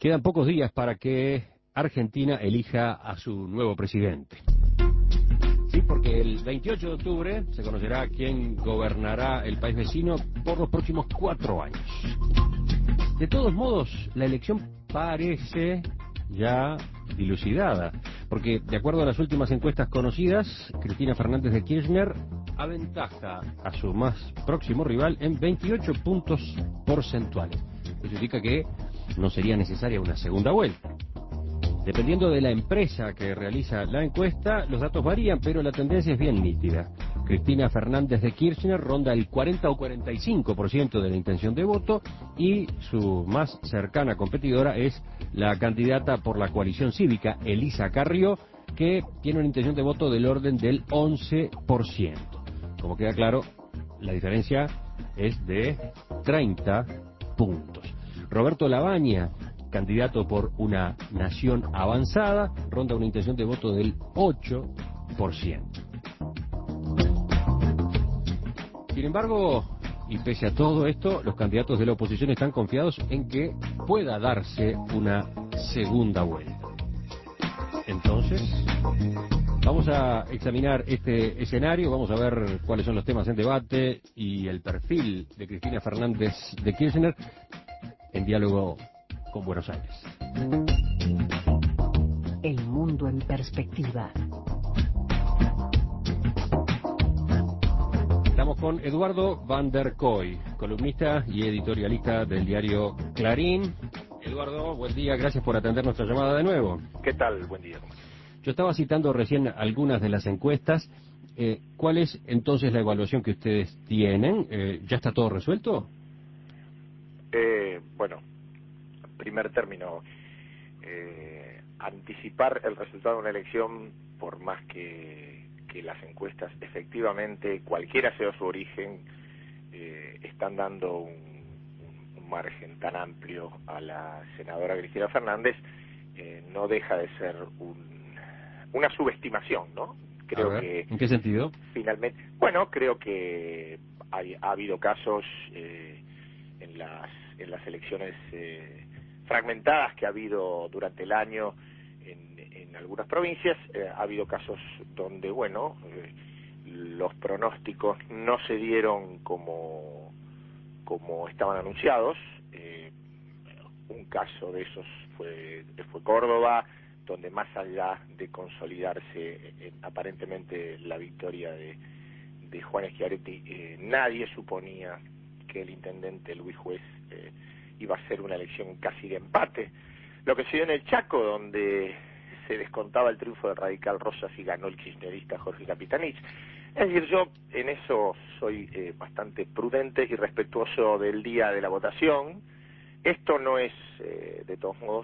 Quedan pocos días para que Argentina elija a su nuevo presidente. Sí, porque el 28 de octubre se conocerá quién gobernará el país vecino por los próximos 4 años. De todos modos, la elección parece ya dilucidada, porque de acuerdo a las últimas encuestas conocidas, Cristina Fernández de Kirchner aventaja a su más próximo rival en 28 puntos porcentuales. Eso indica que no sería necesaria una segunda vuelta. Dependiendo de la empresa que realiza la encuesta, los datos varían, pero la tendencia es bien nítida. Cristina Fernández de Kirchner ronda el 40 o 45% de la intención de voto y su más cercana competidora es la candidata por la coalición cívica, Elisa Carrió, que tiene una intención de voto del orden del 11%. Como queda claro, la diferencia es de 30 puntos. Roberto Lavagna, candidato por una nación avanzada, ronda una intención de voto del 8%. Sin embargo, y pese a todo esto, los candidatos de la oposición están confiados en que pueda darse una segunda vuelta. Entonces, vamos a examinar este escenario, vamos a ver cuáles son los temas en debate y el perfil de Cristina Fernández de Kirchner en diálogo con Buenos Aires. El mundo en perspectiva. Estamos con Eduardo van der Kooi, columnista y editorialista del diario Clarín. Eduardo, buen día, gracias por atender nuestra llamada de nuevo. ¿Qué tal? Buen día. Yo estaba citando recién algunas de las encuestas. ¿Cuál es entonces la evaluación que ustedes tienen? ¿Ya está todo resuelto? Bueno, en primer término, anticipar el resultado de una elección, por más que las encuestas efectivamente, cualquiera sea su origen, están dando un margen tan amplio a la senadora Cristina Fernández, no deja de ser una subestimación, ¿no? Creo que... ¿En qué sentido? Finalmente, bueno, creo que ha habido casos en las elecciones fragmentadas que ha habido durante el año en algunas provincias, ha habido casos donde, bueno, los pronósticos no se dieron como estaban anunciados. Un caso de esos fue Córdoba, donde más allá de consolidarse aparentemente la victoria de Juan Schiaretti, nadie suponía que el intendente Luis Juez iba a ser una elección casi de empate. Lo que se dio en el Chaco, donde se descontaba el triunfo del radical Rosas y ganó el kirchnerista Jorge Capitanich. Es decir, yo en eso soy bastante prudente y respetuoso del día de la votación. Esto no es, de todos modos,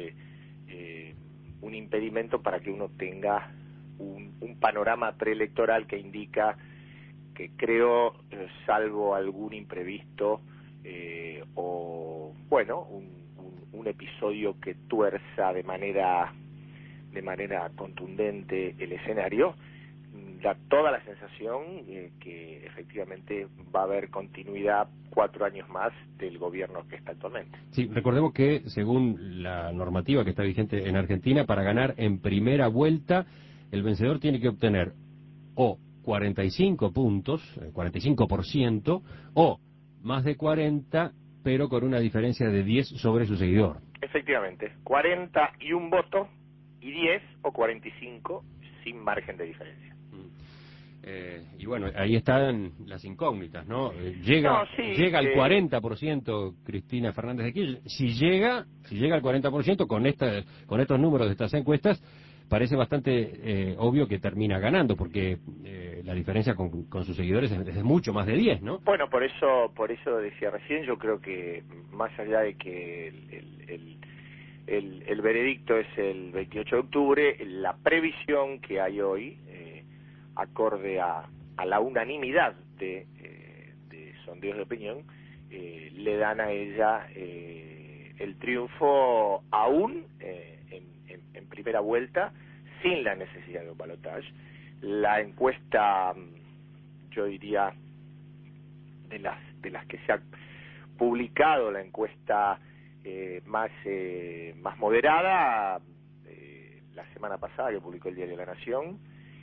un impedimento para que uno tenga un panorama preelectoral que indica que creo, salvo algún imprevisto o, bueno, un episodio que tuerza de manera contundente el escenario, da toda la sensación que efectivamente va a haber continuidad 4 años más del gobierno que está actualmente. Sí, recordemos que según la normativa que está vigente en Argentina, para ganar en primera vuelta, el vencedor tiene que obtener o 45 puntos, 45%, o más de 40, pero con una diferencia de 10 sobre su seguidor. Efectivamente, 41 votos y 10 o 45 sin margen de diferencia. Y bueno, ahí están las incógnitas, ¿no? Llega al 40% Cristina Fernández de Kirchner. Si llega al 40% con estos números de estas encuestas, parece bastante obvio que termina ganando, porque la diferencia con sus seguidores es mucho más de 10, ¿no? Bueno, por eso decía recién, yo creo que más allá de que el veredicto es el 28 de octubre, la previsión que hay hoy, acorde a la unanimidad de sondeos de opinión, le dan a ella el triunfo aún en primera vuelta, sin la necesidad de un balotaje. La encuesta, yo diría, de las que se ha publicado, la encuesta más moderada, la semana pasada que publicó el diario La Nación,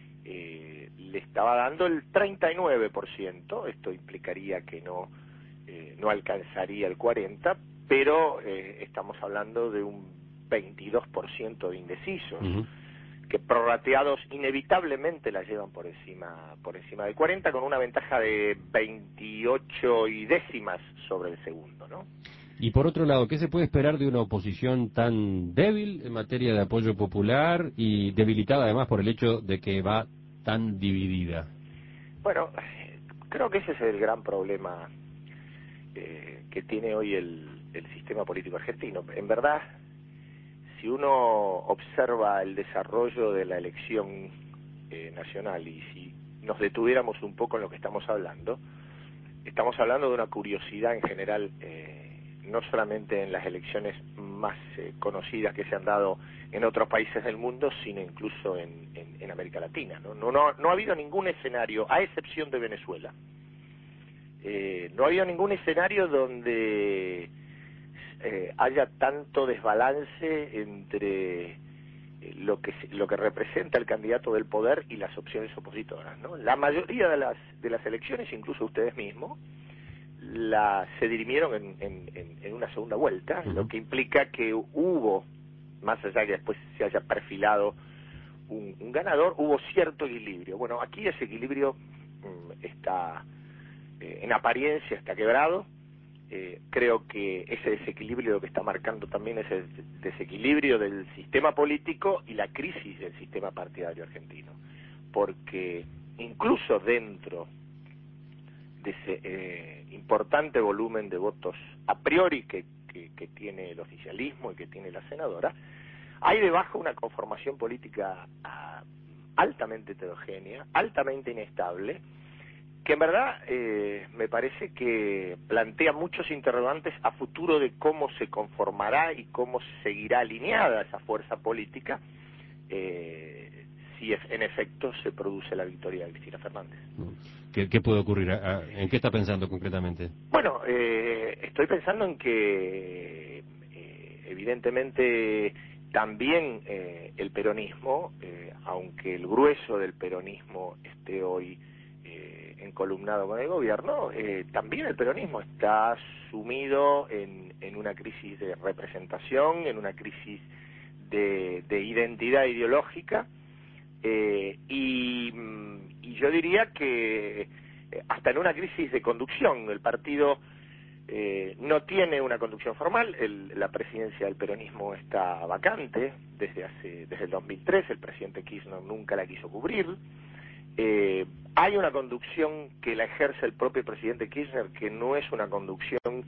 le estaba dando el 39%, esto implicaría que no alcanzaría el 40%, pero estamos hablando de un 22% de indecisos, que prorrateados inevitablemente la llevan por encima del 40%, con una ventaja de 28 y décimas sobre el segundo, ¿no? Y por otro lado, ¿qué se puede esperar de una oposición tan débil en materia de apoyo popular y debilitada además por el hecho de que va tan dividida? Bueno, creo que ese es el gran problema que tiene hoy el sistema político argentino. En verdad, si uno observa el desarrollo de la elección nacional y si nos detuviéramos un poco en lo que estamos hablando de una curiosidad en general, no solamente en las elecciones más conocidas que se han dado en otros países del mundo, sino incluso en América Latina, ¿no? No ha habido ningún escenario, a excepción de Venezuela, no ha habido ningún escenario donde haya tanto desbalance entre lo que representa el candidato del poder y las opciones opositoras, ¿no? La mayoría de las elecciones, incluso ustedes mismos, se dirimieron en una segunda vuelta, lo que implica que hubo, más allá que después se haya perfilado un ganador, hubo cierto equilibrio. Bueno, aquí ese equilibrio está, en apariencia está quebrado. Creo que ese desequilibrio lo que está marcando también es el desequilibrio del sistema político y la crisis del sistema partidario argentino, porque incluso dentro de ese importante volumen de votos a priori que tiene el oficialismo y que tiene la senadora, hay debajo una conformación política altamente heterogénea, altamente inestable, que en verdad me parece que plantea muchos interrogantes a futuro de cómo se conformará y cómo seguirá alineada esa fuerza política si en efecto se produce la victoria de Cristina Fernández. ¿Qué puede ocurrir? ¿En qué está pensando concretamente? Bueno, estoy pensando en que evidentemente también el peronismo, aunque el grueso del peronismo esté hoy encolumnado con el gobierno, también el peronismo está sumido en una crisis de representación, en una crisis de identidad ideológica, y yo diría que hasta en una crisis de conducción. El partido no tiene una conducción formal, la presidencia del peronismo está vacante desde el 2003, el presidente Kirchner nunca la quiso cubrir. Hay una conducción que la ejerce el propio presidente Kirchner, que no es una conducción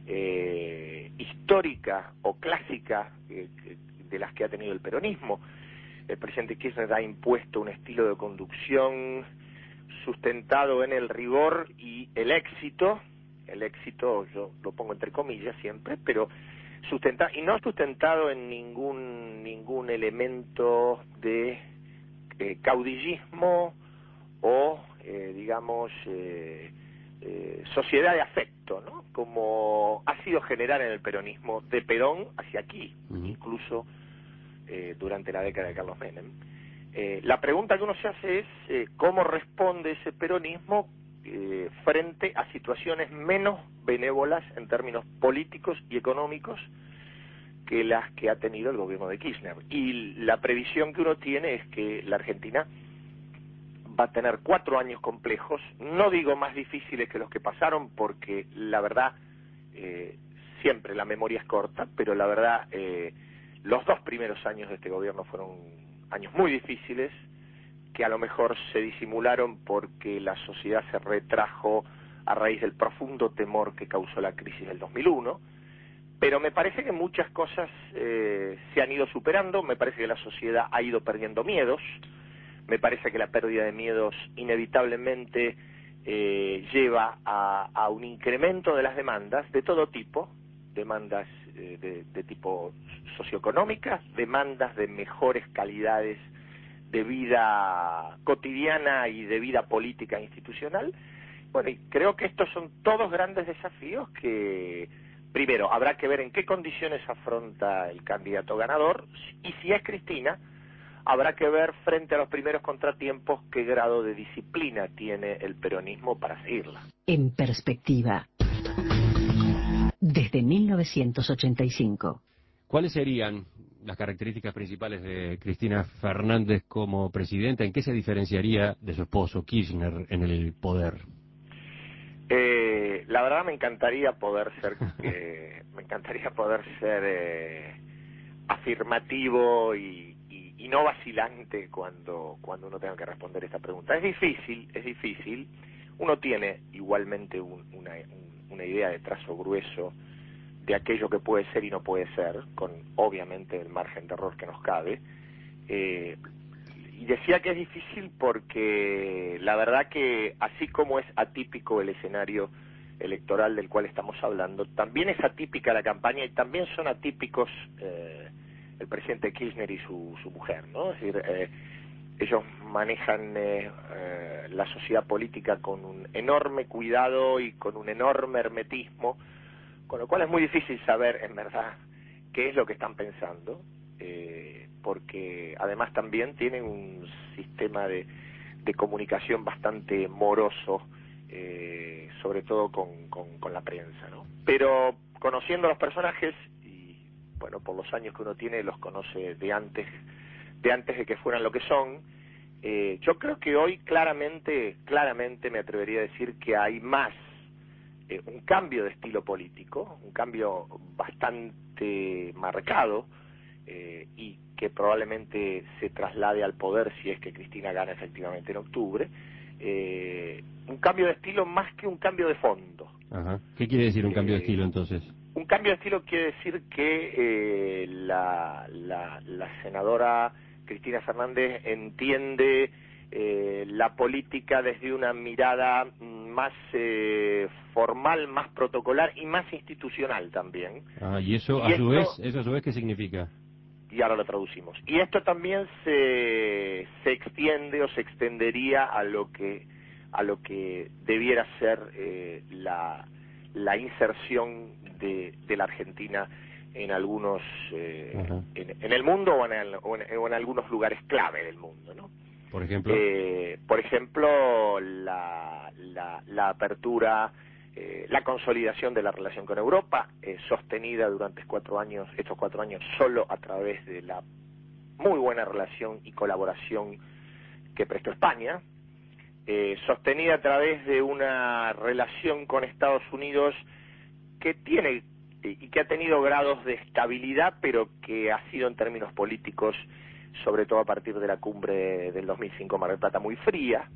histórica o clásica de las que ha tenido el peronismo. El presidente Kirchner ha impuesto un estilo de conducción sustentado en el rigor y el éxito yo lo pongo entre comillas siempre, pero no sustentado en ningún elemento de caudillismo o digamos sociedad de afecto, ¿no? Como ha sido general en el peronismo de Perón hacia aquí, incluso durante la década de Carlos Menem. La pregunta que uno se hace es cómo responde ese peronismo frente a situaciones menos benévolas en términos políticos y económicos que las que ha tenido el gobierno de Kirchner. Y la previsión que uno tiene es que la Argentina va a tener 4 años complejos, no digo más difíciles que los que pasaron, porque la verdad, siempre la memoria es corta, pero la verdad, los 2 primeros años de este gobierno fueron años muy difíciles, que a lo mejor se disimularon porque la sociedad se retrajo a raíz del profundo temor que causó la crisis del 2001, pero me parece que muchas cosas se han ido superando, me parece que la sociedad ha ido perdiendo miedos, me parece que la pérdida de miedos inevitablemente lleva a un incremento de las demandas de todo tipo, demandas de tipo socioeconómicas, demandas de mejores calidades de vida cotidiana y de vida política e institucional. Bueno, y creo que estos son todos grandes desafíos que primero, habrá que ver en qué condiciones afronta el candidato ganador, y si es Cristina, habrá que ver frente a los primeros contratiempos qué grado de disciplina tiene el peronismo para seguirla. En perspectiva, desde 1985. ¿Cuáles serían las características principales de Cristina Fernández como presidenta? ¿En qué se diferenciaría de su esposo Kirchner en el poder? La verdad me encantaría poder ser afirmativo y no vacilante cuando uno tenga que responder esta pregunta. Es difícil. Uno tiene igualmente una idea de trazo grueso de aquello que puede ser y no puede ser, con obviamente el margen de error que nos cabe. Y decía que es difícil porque la verdad que así como es atípico el escenario electoral del cual estamos hablando, también es atípica la campaña y también son atípicos el presidente Kirchner y su mujer, ¿no? Es decir, ellos manejan la sociedad política con un enorme cuidado y con un enorme hermetismo, con lo cual es muy difícil saber en verdad qué es lo que están pensando, porque además también tienen un sistema de comunicación bastante moroso, sobre todo con la prensa, ¿no? Pero conociendo a los personajes, y bueno, por los años que uno tiene, los conoce de antes de que fueran lo que son, yo creo que hoy claramente me atrevería a decir que hay más un cambio de estilo político, un cambio bastante marcado, y que probablemente se traslade al poder si es que Cristina gana efectivamente en octubre, un cambio de estilo más que un cambio de fondo. Ajá. ¿Qué quiere decir un cambio de estilo entonces? Un cambio de estilo quiere decir que la senadora Cristina Fernández entiende la política desde una mirada más formal, más protocolar y más institucional también. Y eso a su vez, ¿qué significa? Y ahora lo traducimos. Y esto también se extiende o se extendería a lo que debiera ser la inserción de la Argentina en algunos en el mundo o en algunos lugares clave del mundo, ¿no? Por ejemplo, la apertura, la consolidación de la relación con Europa, sostenida durante estos 4 años solo a través de la muy buena relación y colaboración que prestó España, sostenida a través de una relación con Estados Unidos que tiene y que ha tenido grados de estabilidad, pero que ha sido en términos políticos, sobre todo a partir de la cumbre del 2005 Mar del Plata, muy fría,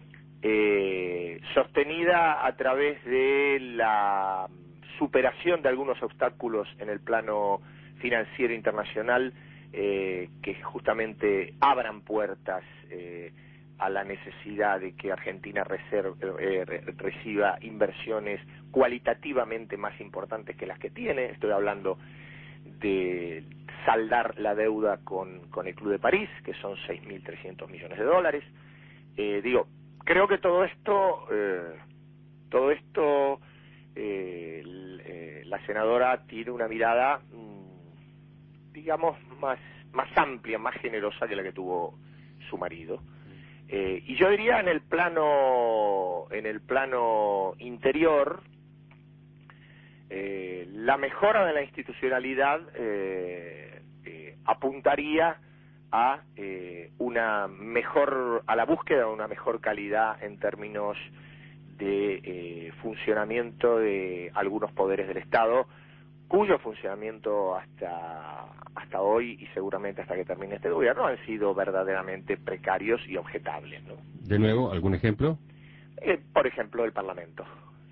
sostenida a través de la superación de algunos obstáculos en el plano financiero internacional, que justamente abran puertas a la necesidad de que Argentina reciba inversiones cualitativamente más importantes que las que tiene. Estoy hablando de saldar la deuda con el Club de París, que son 6.300 millones de dólares. Creo que todo esto la senadora tiene una mirada, digamos, más amplia, más generosa que la que tuvo su marido. Y yo diría en el plano interior, la mejora de la institucionalidad apuntaría a la búsqueda de una mejor calidad en términos de funcionamiento de algunos poderes del Estado, cuyo funcionamiento hasta hoy y seguramente hasta que termine este gobierno han sido verdaderamente precarios y objetables, ¿no? De nuevo, ¿algún ejemplo? Por ejemplo, el Parlamento.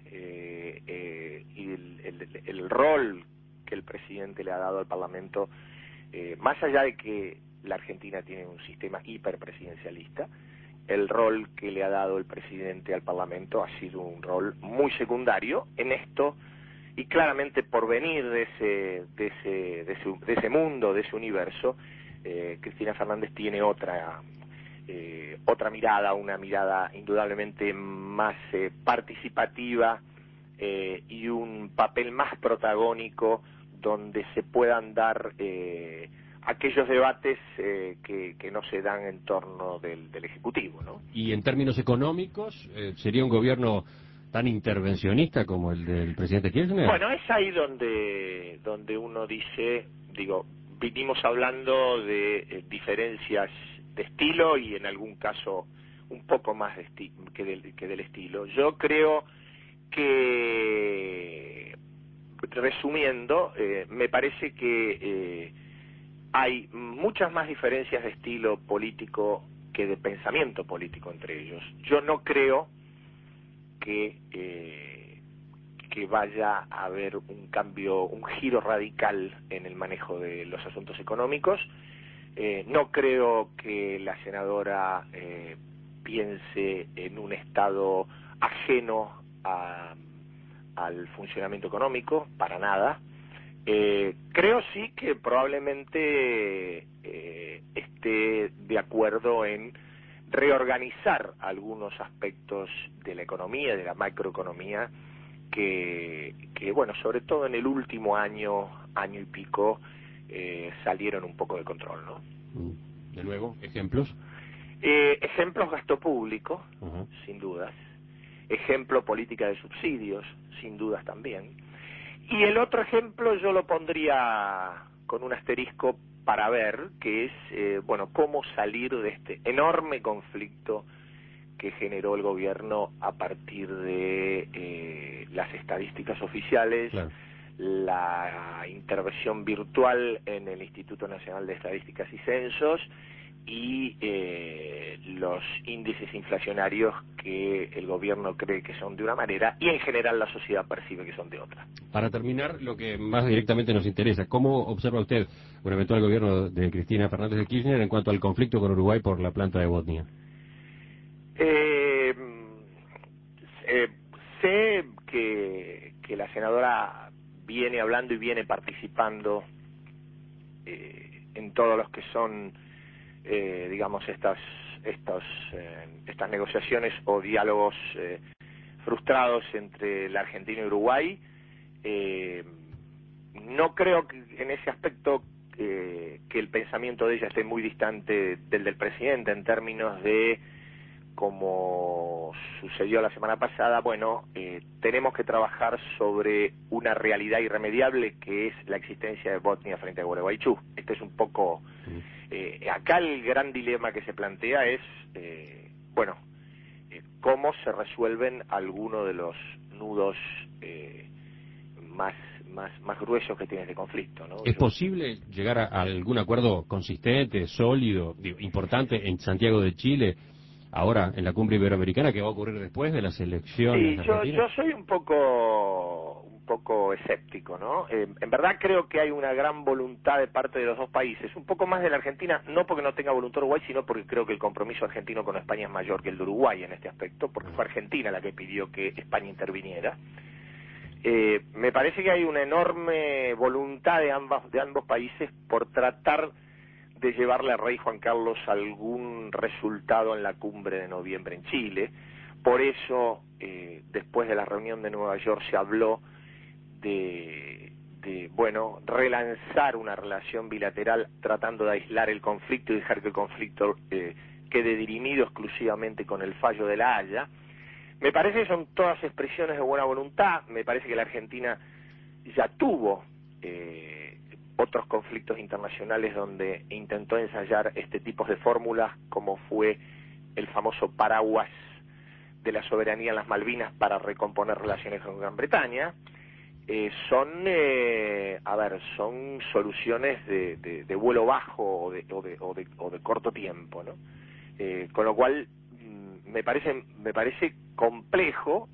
Y el rol que el presidente le ha dado al Parlamento, más allá de que la Argentina tiene un sistema hiperpresidencialista, el rol que le ha dado el presidente al Parlamento ha sido un rol muy secundario en esto, y claramente por venir de ese mundo, de ese universo, Cristina Fernández tiene otra mirada, una mirada indudablemente más participativa y un papel más protagónico donde se puedan dar aquellos debates que no se dan en torno del Ejecutivo, ¿no? Y en términos económicos, ¿sería un gobierno tan intervencionista como el del presidente Kirchner? Bueno, es ahí donde uno dice, digo, vinimos hablando de diferencias de estilo y en algún caso un poco más que del estilo. Yo creo que, resumiendo, me parece que hay muchas más diferencias de estilo político que de pensamiento político entre ellos. Yo no creo que vaya a haber un cambio, un giro radical en el manejo de los asuntos económicos. No creo que la senadora piense en un Estado ajeno al funcionamiento económico, para nada. Creo sí que probablemente esté de acuerdo en reorganizar algunos aspectos de la economía, de la macroeconomía, que bueno, sobre todo en el último año y pico, salieron un poco de control, ¿no? De nuevo, ¿ejemplos? Ejemplos, gasto público, Uh-huh. sin dudas. Ejemplo, política de subsidios, sin dudas también. Y el otro ejemplo yo lo pondría con un asterisco para ver, que es, bueno, cómo salir de este enorme conflicto que generó el gobierno a partir de las estadísticas oficiales, Claro. la intervención virtual en el Instituto Nacional de Estadísticas y Censos y los índices inflacionarios que el gobierno cree que son de una manera y en general la sociedad percibe que son de otra. Para terminar, lo que más directamente nos interesa, ¿cómo observa usted un eventual gobierno de Cristina Fernández de Kirchner en cuanto al conflicto con Uruguay por la planta de Botnia? Sé que la senadora viene hablando y viene participando en todos los que son, digamos, estas negociaciones o diálogos frustrados entre la Argentina y Uruguay. No creo que en ese aspecto que el pensamiento de ella esté muy distante del presidente en términos de, como sucedió la semana pasada, bueno, tenemos que trabajar sobre una realidad irremediable que es la existencia de Botnia frente a Gualeguaychú. Este es un poco, acá el gran dilema que se plantea es, bueno, cómo se resuelven algunos de los nudos más gruesos que tiene este conflicto, ¿no? ¿Es posible llegar a algún acuerdo consistente, sólido, importante en Santiago de Chile, ahora en la cumbre iberoamericana que va a ocurrir después de las elecciones Sí, argentinas? yo soy un poco escéptico, ¿no? En verdad creo que hay una gran voluntad de parte de los dos países, un poco más de la Argentina, no porque no tenga voluntad Uruguay, sino porque creo que el compromiso argentino con España es mayor que el de Uruguay en este aspecto, porque fue Argentina la que pidió que España interviniera. Me parece que hay una enorme voluntad de ambos países por tratar de llevarle al rey Juan Carlos algún resultado en la cumbre de noviembre en Chile. Por eso, después de la reunión de Nueva York se habló de bueno, relanzar una relación bilateral tratando de aislar el conflicto y dejar que el conflicto quede dirimido exclusivamente con el fallo de La Haya. Me parece que son todas expresiones de buena voluntad. Me parece que la Argentina ya tuvo otros conflictos internacionales donde intentó ensayar este tipo de fórmulas, como fue el famoso paraguas de la soberanía en las Malvinas para recomponer relaciones con Gran Bretaña. Son soluciones de vuelo bajo o de corto tiempo, ¿no? Con lo cual me parece complejo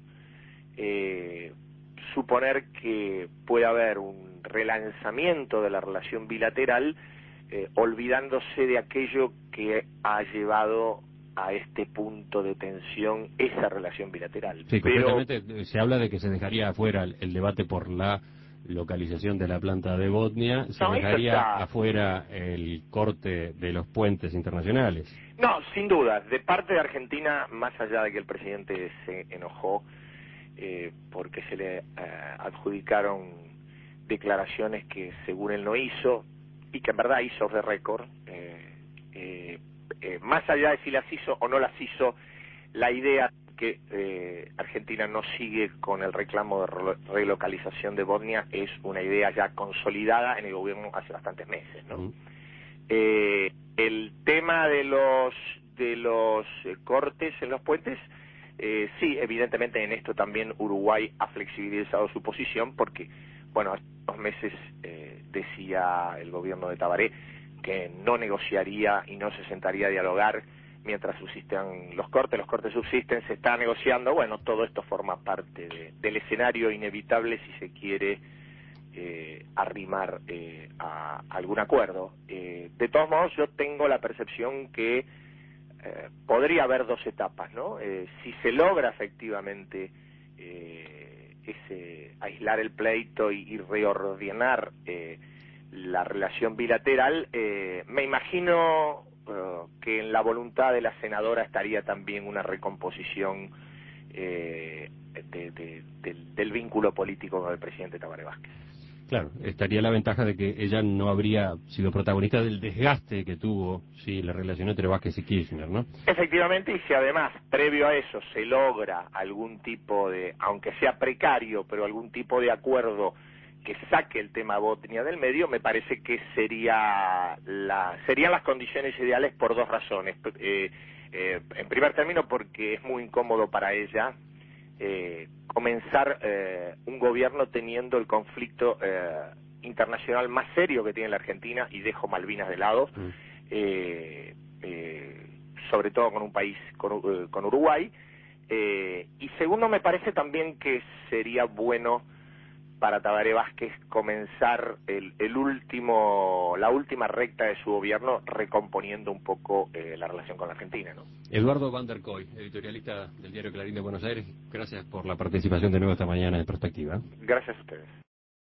suponer que puede haber un relanzamiento de la relación bilateral olvidándose de aquello que ha llevado a este punto de tensión esa relación bilateral. Sí, pero concretamente se habla de que se dejaría afuera el debate por la localización de la planta de Botnia, se no, eso dejaría está afuera el corte de los puentes internacionales. No, sin duda, de parte de Argentina, más allá de que el presidente se enojó, porque se le adjudicaron declaraciones que según él no hizo, y que en verdad hizo de récord. Más allá de si las hizo o no las hizo, la idea que Argentina no sigue con el reclamo de relocalización de Bosnia es una idea ya consolidada en el gobierno hace bastantes meses, ¿no? El tema de los cortes en los puentes, sí, evidentemente en esto también Uruguay ha flexibilizado su posición, porque, bueno, hace 2 meses decía el gobierno de Tabaré que no negociaría y no se sentaría a dialogar mientras subsistan los cortes subsisten, se está negociando. Bueno, todo esto forma parte del escenario inevitable si se quiere arrimar a algún acuerdo. De todos modos, yo tengo la percepción que podría haber 2 etapas, ¿no? Si se logra efectivamente aislar el pleito y reordenar la relación bilateral, me imagino que en la voluntad de la senadora estaría también una recomposición del vínculo político con el presidente Tabaré Vázquez. Claro, estaría la ventaja de que ella no habría sido protagonista del desgaste que tuvo, sí, la relación entre Vázquez y Kirchner, ¿no? Efectivamente, y si además, previo a eso, se logra algún tipo de, aunque sea precario, pero algún tipo de acuerdo que saque el tema Bosnia del medio, me parece que serían las condiciones ideales por 2 razones. En primer término, porque es muy incómodo para ella comenzar un gobierno teniendo el conflicto internacional más serio que tiene la Argentina, y dejo Malvinas de lado, sobre todo con un país, con Uruguay, y segundo, me parece también que sería bueno para Tabaré Vázquez comenzar la última recta de su gobierno recomponiendo un poco la relación con la Argentina, ¿no? Eduardo Van der Kooi, editorialista del diario Clarín de Buenos Aires, gracias por la participación de nuevo esta mañana en Perspectiva. Gracias a ustedes.